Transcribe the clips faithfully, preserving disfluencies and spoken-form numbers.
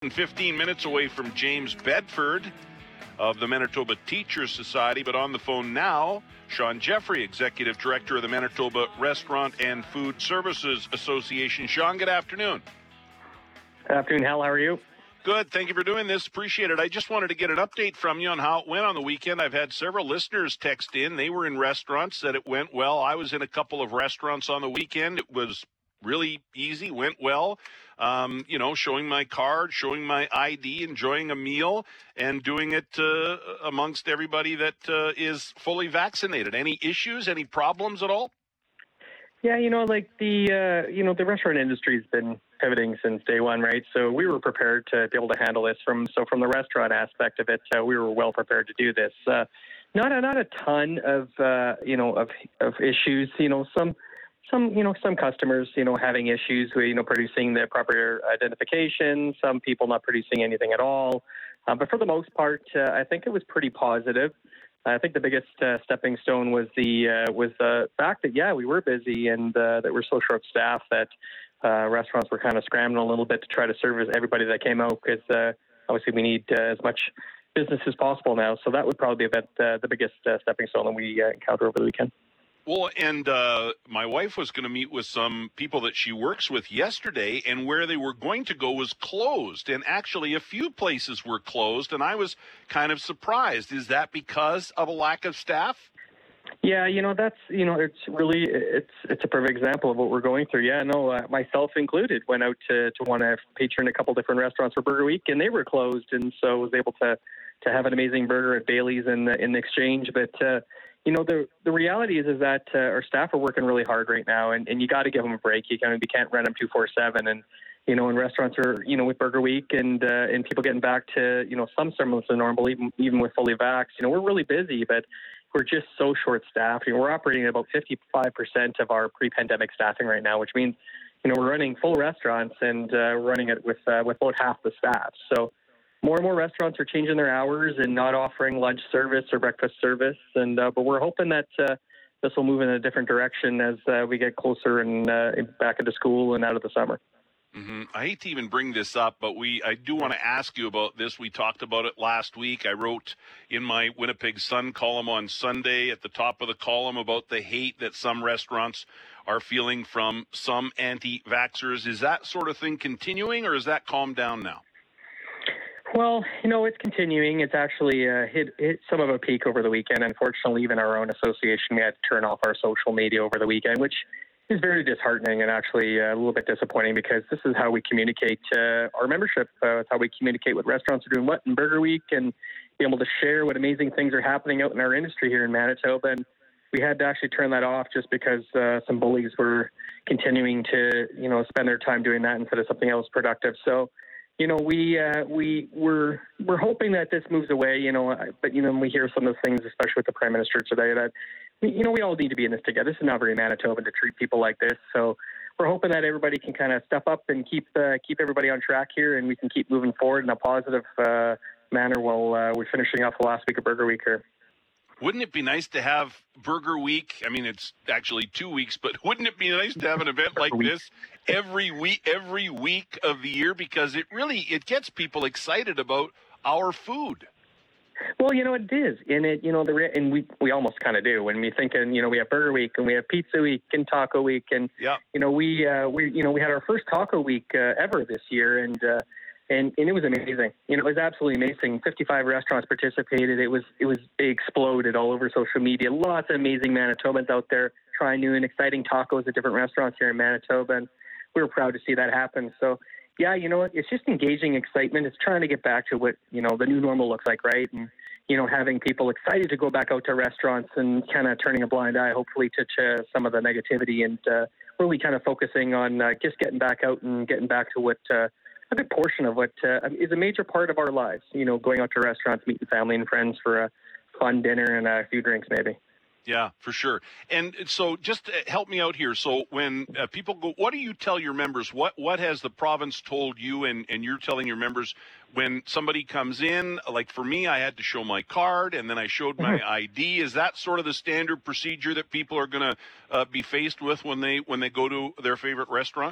fifteen minutes away from James Bedford of the Manitoba Teachers Society, but on the phone now, Sean Jeffrey, Executive Director of the Manitoba Restaurant and Food Services Association. Sean, good afternoon. Good afternoon, Hal. How are you? Good. Thank you for doing this. Appreciate it. I just wanted to get an update from you on how it went on the weekend. I've had several listeners text in. They were in restaurants, said it went well. I was in a couple of restaurants on the weekend. It was really easy, went well. Um, you know, showing my card, showing my I D, enjoying a meal, and doing it uh, amongst everybody that uh, is fully vaccinated. Any issues, any problems at all? Yeah, you know, like the, uh, you know, the restaurant industry has been pivoting since day one, right? So we were prepared to be able to handle this from, so from the restaurant aspect of it, uh, we were well prepared to do this. Uh, not a, not a ton of, uh, you know, of, of issues, you know, some, Some, you know, some customers, you know, having issues with, you know, producing the proper identification, some people not producing anything at all. Uh, but for the most part, uh, I think it was pretty positive. I think the biggest uh, stepping stone was the uh, was the fact that, yeah, we were busy and uh, that we're so short-staffed that uh, restaurants were kind of scrambling a little bit to try to service everybody that came out because uh, obviously we need uh, as much business as possible now. So that would probably be about, uh, the biggest uh, stepping stone that we uh, encountered over the weekend. Well, and uh, my wife was going to meet with some people that she works with yesterday, and where they were going to go was closed. And actually, a few places were closed, and I was kind of surprised. Is that because of a lack of staff? Yeah, you know, that's, you know, it's really, it's it's a perfect example of what we're going through. Yeah, no, uh, myself included, went out to, to want to patron a couple different restaurants for Burger Week, and they were closed. And so I was able to, to have an amazing burger at Bailey's in the, in the exchange. But, uh, you know, the the reality is is that uh, our staff are working really hard right now, and, and you got to give them a break. You can't, you can't run them two four seven. And, you know, when restaurants are, you know, with Burger Week and uh, and people getting back to, you know, some semblance of normal, even, even with fully vaxxed, you know, we're really busy, but we're just so short-staffed. You know, we're operating at about fifty-five percent of our pre-pandemic staffing right now, which means, you know, we're running full restaurants and uh, running it with, uh, with about half the staff. So more and more restaurants are changing their hours and not offering lunch service or breakfast service. And uh, but we're hoping that uh, this will move in a different direction as uh, we get closer and uh, back into school and out of the summer. Mm-hmm. I hate to even bring this up, but we I do want to ask you about this. We talked about it last week. I wrote in my Winnipeg Sun column on Sunday at the top of the column about the hate that some restaurants are feeling from some anti-vaxxers. Is that sort of thing continuing, or is that calmed down now? Well, you know, it's continuing. It's actually uh, hit, hit some of a peak over the weekend. Unfortunately, even our own association, we had to turn off our social media over the weekend, which is very disheartening and actually uh, a little bit disappointing because this is how we communicate to our membership. Uh, it's how we communicate what restaurants are doing what in Burger Week and be able to share what amazing things are happening out in our industry here in Manitoba. And we had to actually turn that off just because uh, some bullies were continuing to, you know, spend their time doing that instead of something else productive. So, you know, we uh, we we're we're hoping that this moves away. You know, but you know, we hear some of the things, especially with the Prime Minister today, that you know we all need to be in this together. This is not very Manitoban to treat people like this. So we're hoping that everybody can kind of step up and keep uh, keep everybody on track here, and we can keep moving forward in a positive uh, manner while uh, we're finishing off the last week of Burger Week here. Wouldn't it be nice to have Burger Week? I mean, it's actually two weeks, but wouldn't it be nice to have an event like this every week, every week of the year? Because it really, it gets people excited about our food. Well, you know, it is. And it, you know, the and we, we almost kind of do when we think, and, you know, we have Burger Week and we have Pizza Week and Taco Week. And, yeah. you know, we, uh, we, you know, we had our first Taco Week uh, ever this year. And, uh, And, and it was amazing. You know, it was absolutely amazing. fifty-five restaurants participated. It was it was it exploded all over social media. Lots of amazing Manitobans out there trying new and exciting tacos at different restaurants here in Manitoba. And we were proud to see that happen. So, yeah, you know, it's just engaging excitement. It's trying to get back to what, you know, the new normal looks like, right? And, you know, having people excited to go back out to restaurants and kind of turning a blind eye, hopefully, to, to some of the negativity and uh, really kind of focusing on uh, just getting back out and getting back to what uh, a good portion of what uh, is a major part of our lives, you know, going out to restaurants, meeting family and friends for a fun dinner and a few drinks maybe. Yeah, for sure. And so just help me out here. So when uh, people go, what do you tell your members? What what has the province told you and, and you're telling your members when somebody comes in? Like for me, I had to show my card and then I showed my mm-hmm. I D. Is that sort of the standard procedure that people are going to uh, be faced with when they when they go to their favorite restaurant?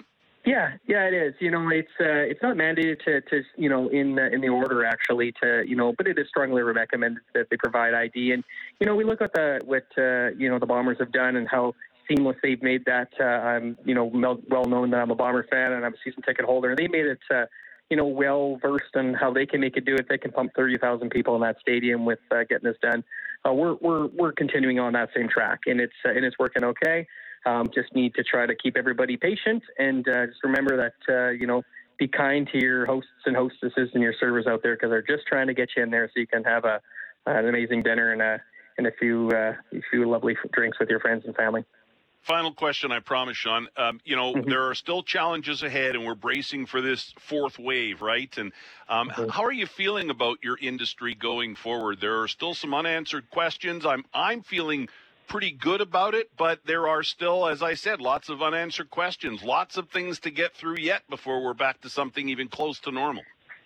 Yeah, yeah, it is. You know, it's uh, it's not mandated to, to you know in uh, in the order actually to you know, but it is strongly recommended that they provide I D. And you know, we look at the what uh, you know the Bombers have done and how seamless they've made that. Uh, I'm you know well known that I'm a Bomber fan and I'm a season ticket holder. And they made it uh, you know well versed on how they can make it do it. They can pump thirty thousand people in that stadium with uh, getting this done. Uh, we're we're we're continuing on that same track, and it's uh, and it's working okay. Um, just need to try to keep everybody patient and uh, just remember that, uh, you know, be kind to your hosts and hostesses and your servers out there because they're just trying to get you in there so you can have a an amazing dinner and a and a few uh, a few lovely drinks with your friends and family. Final question, I promise, Sean. Um, you know, Mm-hmm. there are still challenges ahead, and we're bracing for this fourth wave, right? And um, Mm-hmm. how are you feeling about your industry going forward? There are still some unanswered questions. I'm I'm feeling pretty good about it, but there are still, as I said, lots of unanswered questions, lots of things to get through yet before we're back to something even close to normal.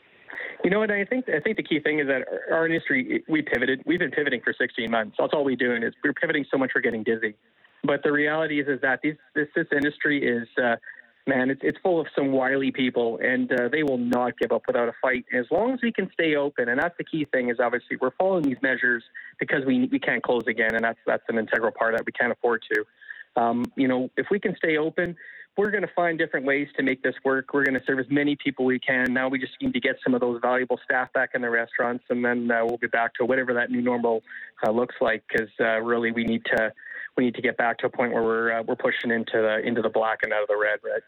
You know what? I think I think the key thing is that our, our industry, we pivoted. We've been pivoting for sixteen months. That's all we're doing is we're pivoting so much we're getting dizzy. But the reality is is that these, this this industry is, uh, man, it's it's full of some wily people, and uh, they will not give up without a fight. As long as we can stay open, and that's the key thing is obviously we're following these measures because we we can't close again, and that's that's an integral part that we can't afford to. Um, you know, if we can stay open, we're going to find different ways to make this work. We're going to serve as many people we can. Now we just need to get some of those valuable staff back in the restaurants, and then uh, we'll be back to whatever that new normal uh, looks like. Because uh, really, we need to we need to get back to a point where we're uh, we're pushing into the into the black and out of the red. Right.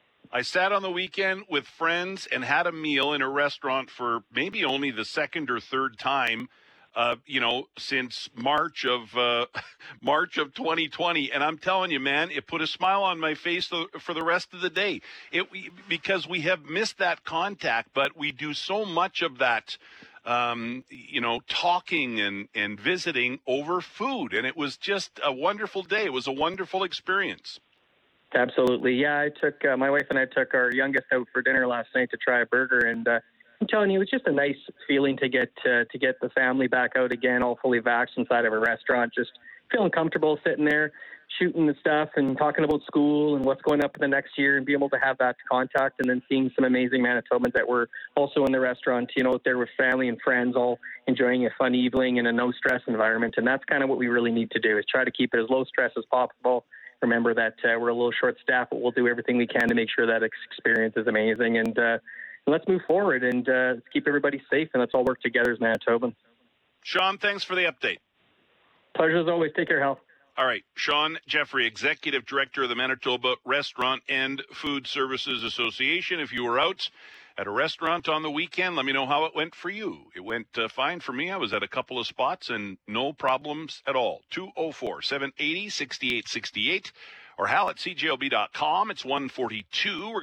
I sat on the weekend with friends and had a meal in a restaurant for maybe only the second or third time, uh, you know, since March of uh, March of twenty twenty. And I'm telling you, man, it put a smile on my face for the rest of the day. It because we have missed that contact, but we do so much of that. Um, you know, talking and, and visiting over food. And it was just a wonderful day. It was a wonderful experience. Absolutely. Yeah, I took uh, my wife and I took our youngest out for dinner last night to try a burger, and uh, I'm telling you, it was just a nice feeling to get uh, to get the family back out again, all fully vaxxed inside of a restaurant, just feeling comfortable sitting there, shooting the stuff and talking about school and what's going up in the next year, and be able to have that contact, and then seeing some amazing Manitobans that were also in the restaurant, you know, out there with family and friends, all enjoying a fun evening in a no stress environment. And that's kind of what we really need to do, is try to keep it as low stress as possible. Remember that uh, we're a little short-staffed, but we'll do everything we can to make sure that experience is amazing. And uh, let's move forward and uh, let's keep everybody safe, and let's all work together as Manitobans. Sean, thanks for the update. Pleasure as always. Take care, Hal. All right. Sean Jeffrey, Executive Director of the Manitoba Restaurant and Food Services Association. If you were out at a restaurant on the weekend, let me know how it went for you. It went uh, fine for me. I was at a couple of spots and no problems at all. two oh four, seven eight zero, six eight six eight or hal at c j o b dot com. It's one forty-two. We're